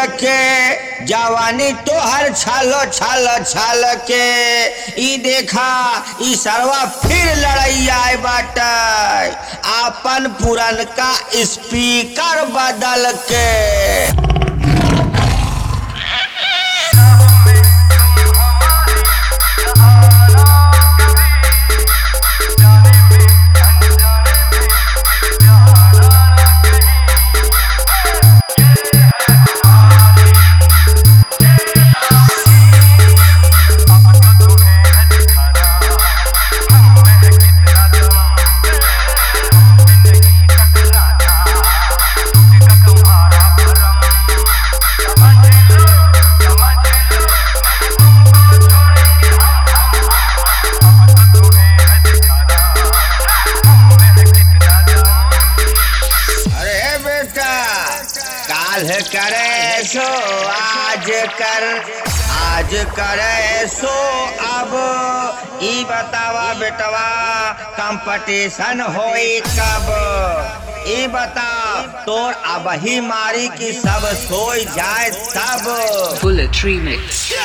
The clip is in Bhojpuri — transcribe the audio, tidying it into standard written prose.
के जवानी तो हर छालो छालो छाल के ई देखा ई सरवा फिर लड़ैया बाटे आपन पुरनका स्पीकर बदल के। काल करे सो आज करे सो अब ई बतावा बेटवा कंपटीशन होई कब। ई बता तोर अब ही मारी की सब सोई जाए तब। Bullet Remix